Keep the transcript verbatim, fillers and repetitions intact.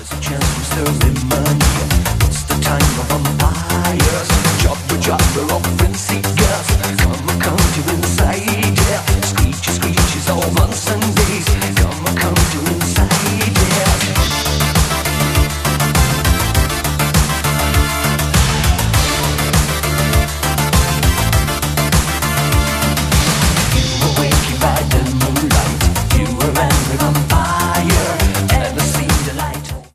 There's a chance for sterling money. It's the time of vampires. Chop the chopper off.